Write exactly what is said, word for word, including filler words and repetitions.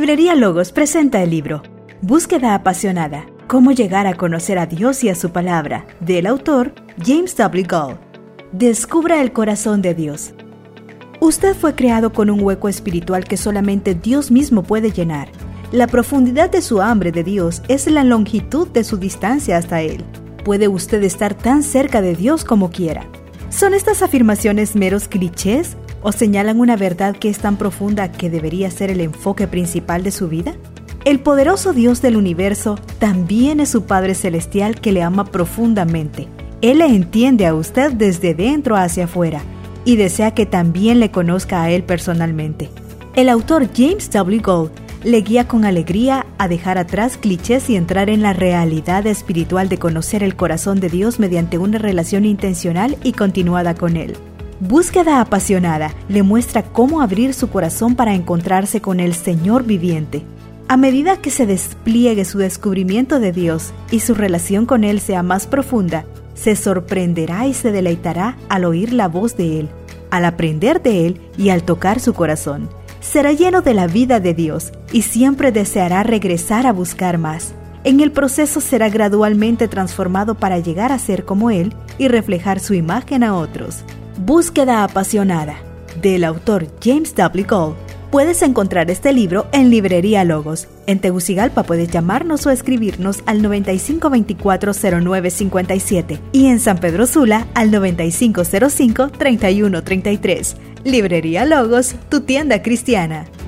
Librería Logos presenta el libro Búsqueda apasionada, cómo llegar a conocer a Dios y a su palabra, del autor James W. Goll. Descubra el corazón de Dios. Usted fue creado con un hueco espiritual que solamente Dios mismo puede llenar. La profundidad de su hambre de Dios es la longitud de su distancia hasta Él. Puede usted estar tan cerca de Dios como quiera. ¿Son estas afirmaciones meros clichés o señalan una verdad que es tan profunda que debería ser el enfoque principal de su vida? El poderoso Dios del universo también es su Padre Celestial que le ama profundamente. Él le entiende a usted desde dentro hacia afuera y desea que también le conozca a Él personalmente. El autor James W. Goll le guía con alegría a dejar atrás clichés y entrar en la realidad espiritual de conocer el corazón de Dios mediante una relación intencional y continuada con Él. Búsqueda apasionada le muestra cómo abrir su corazón para encontrarse con el Señor viviente. A medida que se despliegue su descubrimiento de Dios y su relación con Él sea más profunda, se sorprenderá y se deleitará al oír la voz de Él, al aprender de Él y al tocar su corazón. Será lleno de la vida de Dios y siempre deseará regresar a buscar más. En el proceso será gradualmente transformado para llegar a ser como Él y reflejar su imagen a otros. Búsqueda apasionada, del autor James W. Goll. Puedes encontrar este libro en Librería Logos. En Tegucigalpa puedes llamarnos o escribirnos al noventa y cinco veinticuatro cero nueve cincuenta y siete y en San Pedro Sula al noventa y cinco cero cinco treinta y uno treinta y tres. Librería Logos, tu tienda cristiana.